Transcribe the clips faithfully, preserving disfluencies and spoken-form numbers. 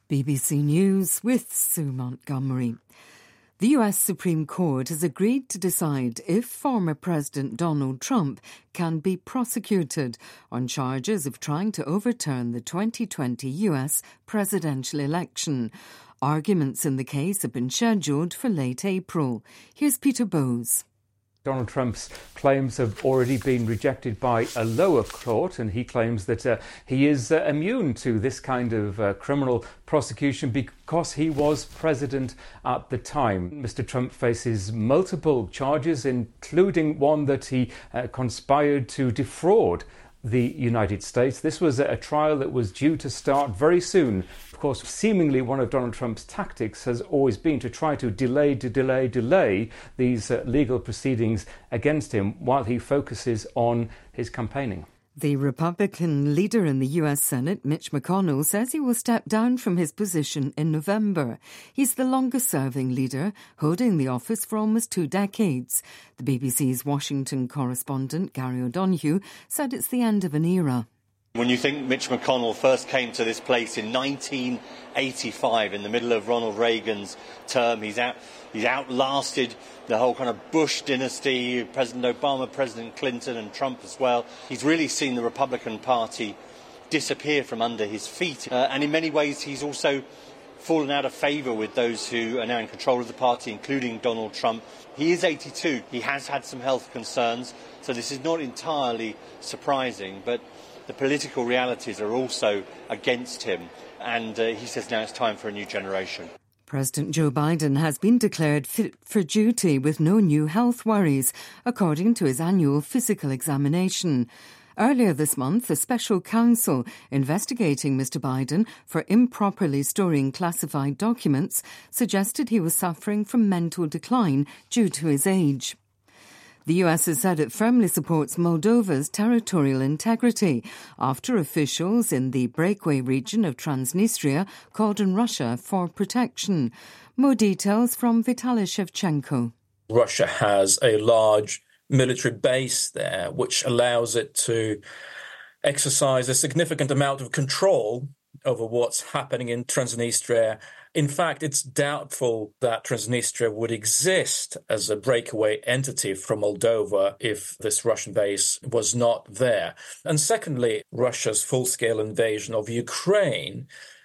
B B C News with Sue Montgomery. The U S Supreme Court has agreed to decide if former President Donald Trump can be prosecuted on charges of trying to overturn the twenty twenty U S presidential election. Arguments in the case have been scheduled for late April. Here's Peter Bowes. Donald Trump's claims have already been rejected by a lower court, and he claims that uh, he is uh, immune to this kind of uh, criminal prosecution because he was president at the time. Mister Trump faces multiple charges, including one that he uh, conspired to defraud the United States. This was a trial that was due to start very soon. Of course, seemingly one of Donald Trump's tactics has always been to try to delay, to delay, delay these uh, legal proceedings against him while he focuses on his campaigning. The Republican leader in the U S Senate, Mitch McConnell, says he will step down from his position in November. He's the longest-serving leader, holding the office for almost two decades. The B B C's Washington correspondent, Gary O'Donoghue, said it's the end of an era. When you think Mitch McConnell first came to this place in nineteen eighty-five, in the middle of Ronald Reagan's term, he's out, he's outlasted the whole kind of Bush dynasty, President Obama, President Clinton and Trump as well. He's really seen the Republican Party disappear from under his feet. Uh, and in many ways, he's also fallen out of favour with those who are now in control of the party, including Donald Trump. He is eighty-two. He has had some health concerns, so this is not entirely surprising. But the political realities are also against him, and uh, he says now it's time for a new generation. President Joe Biden has been declared fit for duty with no new health worries, according to his annual physical examination. Earlier this month, a special counsel investigating Mister Biden for improperly storing classified documents suggested he was suffering from mental decline due to his age. The U S has said it firmly supports Moldova's territorial integrity after officials in the breakaway region of Transnistria called on Russia for protection. More details from Vitaly Shevchenko. Russia has a large military base there, which allows it to exercise a significant amount of control over what's happening in Transnistria. In fact, it's doubtful that Transnistria would exist as a breakaway entity from Moldova if this Russian base was not there. And secondly, Russia's full-scale invasion of Ukraine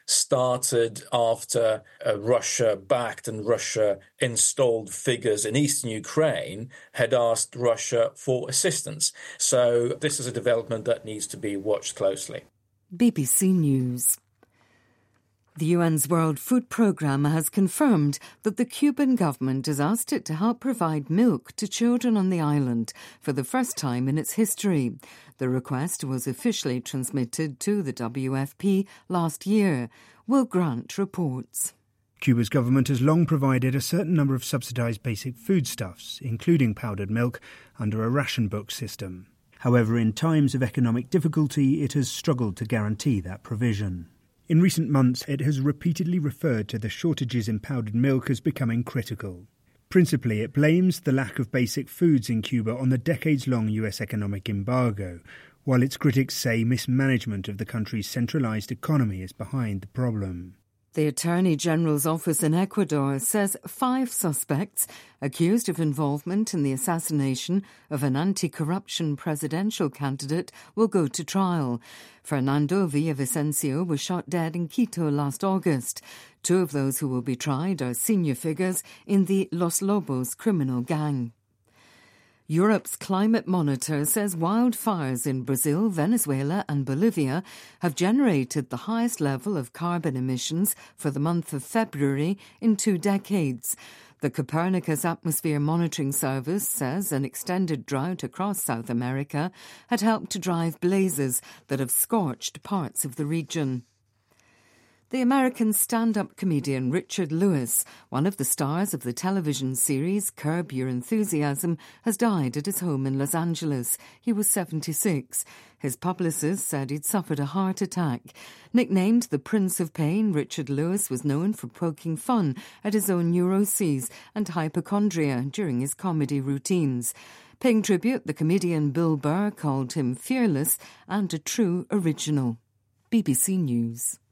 started after uh, Russia-backed and Russia-installed figures in eastern Ukraine had asked Russia for assistance. So this is a development that needs to be watched closely. B B C News. The U N's World Food Programme has confirmed that the Cuban government has asked it to help provide milk to children on the island for the first time in its history. The request was officially transmitted to the W F P last year. Will Grant reports. Cuba's government has long provided a certain number of subsidised basic foodstuffs, including powdered milk, under a ration book system. However, in times of economic difficulty, it has struggled to guarantee that provision. In recent months, it has repeatedly referred to the shortages in powdered milk as becoming critical. Principally, it blames the lack of basic foods in Cuba on the decades-long U S economic embargo, while its critics say mismanagement of the country's centralised economy is behind the problem. The Attorney General's office in Ecuador says five suspects accused of involvement in the assassination of an anti-corruption presidential candidate will go to trial. Fernando Villavicencio was shot dead in Quito last August. Two of those who will be tried are senior figures in the Los Lobos criminal gang. Europe's climate monitor says wildfires in Brazil, Venezuela and Bolivia have generated the highest level of carbon emissions for the month of February in two decades. The Copernicus Atmosphere Monitoring Service says an extended drought across South America had helped to drive blazes that have scorched parts of the region. The American stand-up comedian Richard Lewis, one of the stars of the television series Curb Your Enthusiasm, has died at his home in Los Angeles. He was seventy-six. His publicist said he'd suffered a heart attack. Nicknamed the Prince of Pain, Richard Lewis was known for poking fun at his own neuroses and hypochondria during his comedy routines. Paying tribute, the comedian Bill Burr called him fearless and a true original. B B C News.